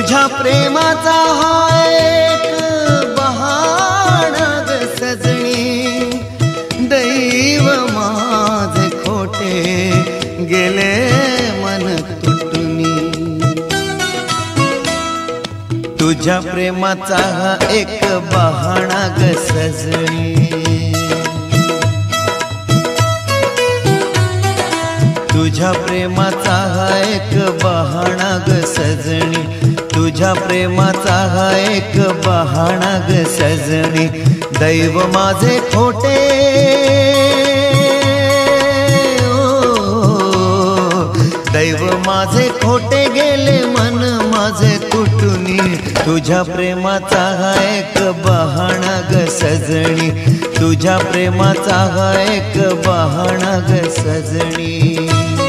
तुझ्या प्रेमाचा हा एक बहाणा ग सजणी, दैव माझे खोटे गेले मन तुटुनी। तुझ्या प्रेमाचा हा एक बहाणा ग सजणी, तुझ्या प्रेमाचा हा एक बहाणा ग सजणी, तुझ्या प्रेमाचा हा एक बहाणा ग सजणी। दैव माझे खोटे दैव माझे खोटे गेले मन माझे तुटुनी। तुझ्या प्रेमाचा हा एक बहाणा ग सजणी, तुझ्या प्रेमाचा हा एक बहाणा ग सजणी।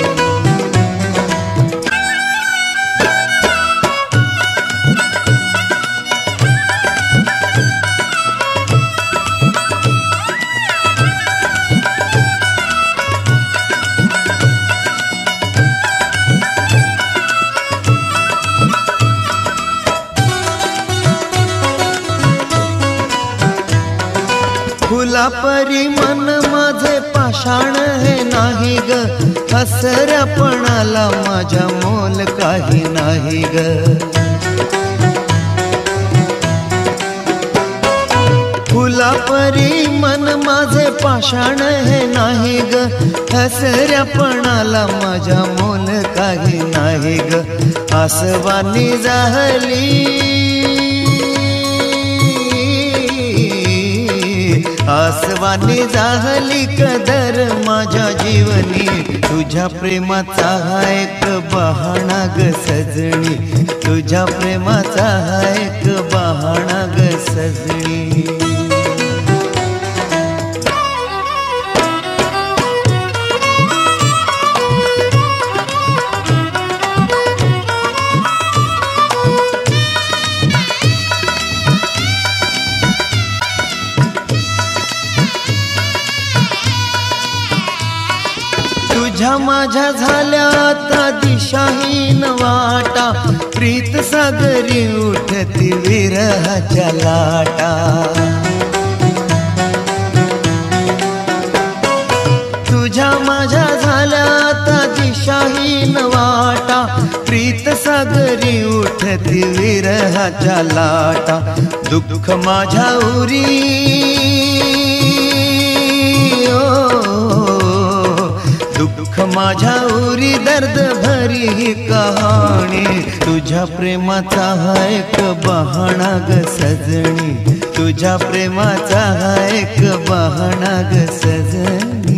फुला परी मन माझे पाषाण हे नाही ग, हसऱ्यापणाला माझ्या मोल काही नाही ग। फुला परी मन माझे पाषाण हे नाही ग, हसऱ्यापणाला माझ्या मोल काही नाही ग। आसवानी जाहली आसवानी जाहली कदर माझ्या जीवनी। तुझ्या प्रेमाचा हा एक बहाणा ग सजणी, तुझ्या प्रेमाचा हा एक बहाणा ग सजणी। तुझ्या माझ्या झाल्या आता दिशाहीन वाटा, प्रीत सागरी उठती विरहाच्या लाटा। तुझ्या माझ्या झाल्या आता दिशाहीन वाटा, प्रीत सागरी उठती विरहाच्या लाटा। दुःख माझ्या उरी दुःख माझ्या उरी दर्द भरी ही कहाणी। तुझ्या प्रेमाचा हा एक बहाणा ग सजणी, तुझ्या प्रेमाचा हा एक बहाणा ग सजणी।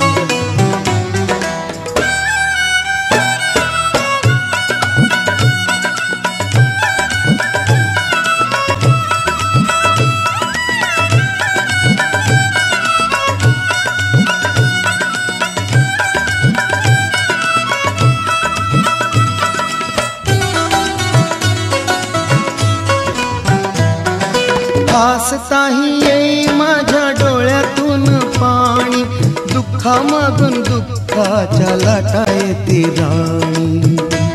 हसताही येई माझ्या डोळ्यातून पाणी, दुःखामागून दुःखाच्या लाटा येती राणी।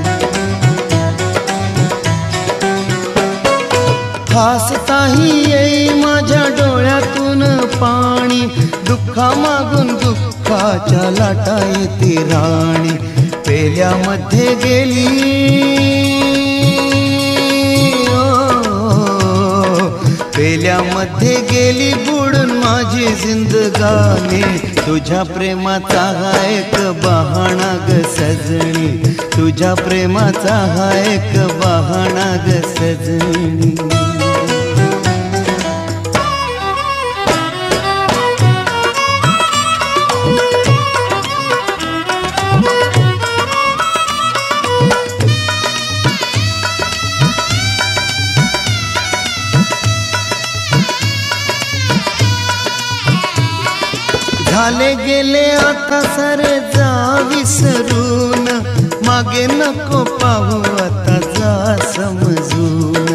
हसताही येई माझ्या डोळ्यातून पाणी, दुःखामागून दुःखाच्या लाटा येती राणी। पेल्यामध्ये गेली पेल्यामध्ये गेली बुडून माझी जिंदगानी। तुझ्या प्रेमाचा हा एक बहाणा ग सजणी, तुझ्या प्रेमाचा हा एक बहाणा ग सजणी। झाले गेले आता सारे जा विसरून, मागे नको पाहू आता जा समजून।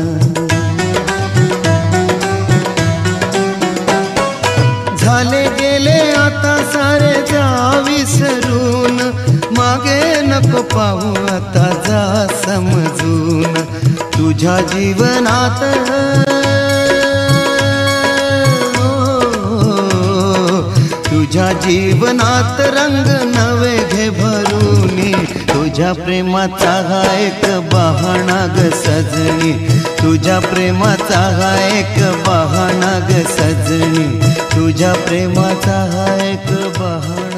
झाले गेले आता सारे जा विसरून, मागे नको पाहू आता जा समजून। तुझ्या जीवनात तुझ्या जीवनात रंग नवे घे भरूनी तुझ्या प्रेमाचा हा एक बहाणा ग सजनी तुझ्या प्रेमाचा हा एक बहाणा ग सजनी तुझ्या प्रेमाचा हा एक बहाणा